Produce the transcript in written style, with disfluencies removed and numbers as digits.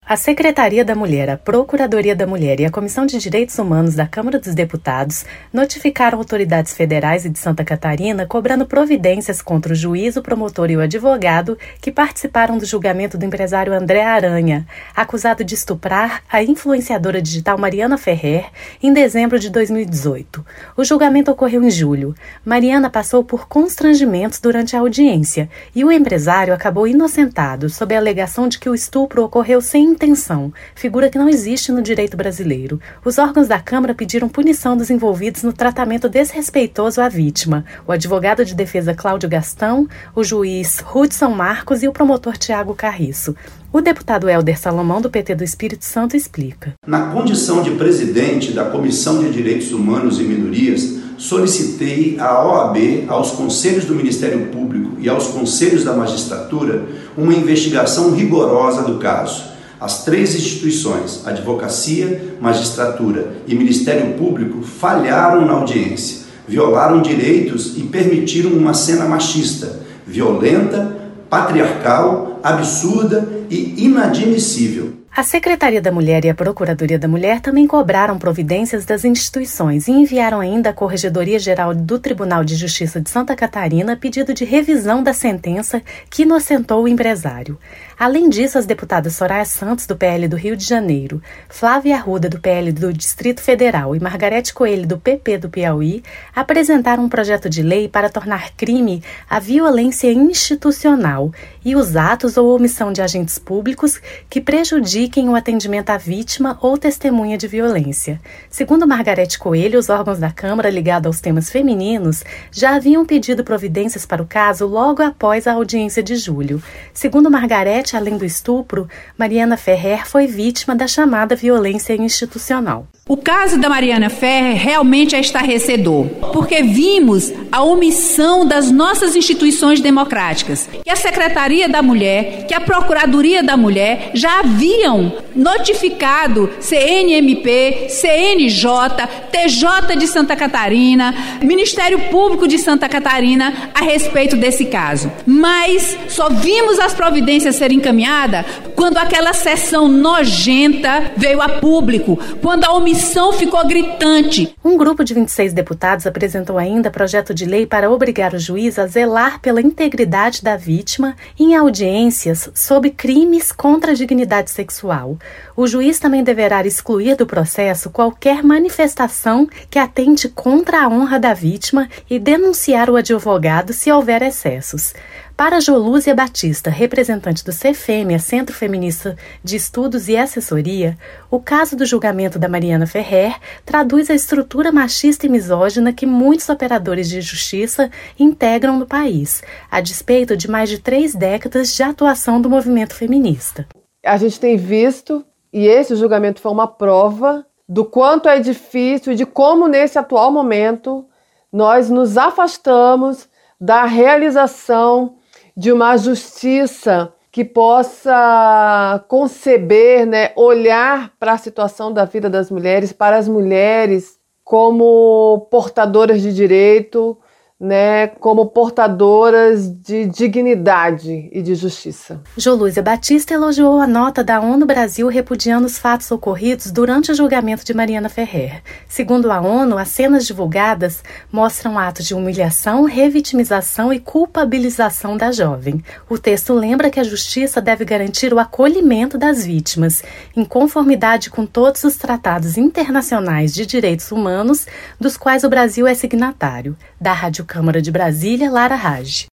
A Secretaria da Mulher, a Procuradoria da Mulher e a Comissão de Direitos Humanos da Câmara dos Deputados notificaram autoridades federais e de Santa Catarina cobrando providências contra o juiz, o promotor e o advogado que participaram do julgamento do empresário André Aranha, acusado de estuprar a influenciadora digital Mariana Ferrer em dezembro de 2018. O julgamento ocorreu em julho. Mariana passou por constrangimentos durante a audiência e o empresário acabou inocentado sob a alegação de que o estupro ocorreu sem intenção, figura que não existe no direito brasileiro. Os órgãos da Câmara pediram punição dos envolvidos no tratamento desrespeitoso à vítima, o advogado de defesa Cláudio Gastão, o juiz Hudson Marcos e o promotor Tiago Carriço. O deputado Helder Salomão, do PT do Espírito Santo, explica. Na condição de presidente da Comissão de Direitos Humanos e Minorias, solicitei à OAB, aos conselhos do Ministério Público e aos conselhos da magistratura uma investigação rigorosa do caso. As três instituições, Advocacia, Magistratura e Ministério Público, falharam na audiência, violaram direitos e permitiram uma cena machista, violenta, patriarcal, absurda e inadmissível. A Secretaria da Mulher e a Procuradoria da Mulher também cobraram providências das instituições e enviaram ainda à Corregedoria Geral do Tribunal de Justiça de Santa Catarina pedido de revisão da sentença que inocentou o empresário. Além disso, as deputadas Soraya Santos, do PL do Rio de Janeiro, Flávia Arruda, do PL do Distrito Federal e Margarete Coelho, do PP do Piauí, apresentaram um projeto de lei para tornar crime a violência institucional e os atos ou omissão de agentes públicos que prejudiquem o atendimento à vítima ou testemunha de violência. Segundo Margarete Coelho, os órgãos da Câmara ligados aos temas femininos já haviam pedido providências para o caso logo após a audiência de julho. Segundo Margarete, além do estupro, Mariana Ferrer foi vítima da chamada violência institucional. O caso da Mariana Ferrer realmente é estarrecedor, porque vimos a omissão das nossas instituições democráticas, que a Secretaria da Mulher, que a Procuradoria da Mulher já haviam notificado CNMP, CNJ, TJ de Santa Catarina, Ministério Público de Santa Catarina a respeito desse caso. Mas só vimos as providências serem encaminhadas quando aquela sessão nojenta veio a público, quando a omissão ficou gritante. Um grupo de 26 deputados apresentou ainda projeto de lei para obrigar o juiz a zelar pela integridade da vítima em audiências sobre crimes contra a dignidade sexual. O juiz também deverá excluir do processo qualquer manifestação que atente contra a honra da vítima e denunciar o advogado se houver excessos. Para Jolúzia Batista, representante do CFEMEA, Centro Feminista de Estudos e Assessoria, o caso do julgamento da Mariana Ferrer traduz a estrutura machista e misógina que muitos operadores de justiça integram no país, a despeito de mais de 3 décadas de atuação do movimento feminista. A gente tem visto, e esse julgamento foi uma prova do quanto é difícil e de como, nesse atual momento, nós nos afastamos da realização de uma justiça que possa conceber, olhar para a situação da vida das mulheres, para as mulheres como portadoras de direito, como portadoras de dignidade e de justiça. Jolúzia Batista elogiou a nota da ONU Brasil repudiando os fatos ocorridos durante o julgamento de Mariana Ferrer. Segundo a ONU, as cenas divulgadas mostram atos de humilhação, revitimização e culpabilização da jovem. O texto lembra que a justiça deve garantir o acolhimento das vítimas, em conformidade com todos os tratados internacionais de direitos humanos, dos quais o Brasil é signatário. Da Rádio Câmara de Brasília, Lara Raj.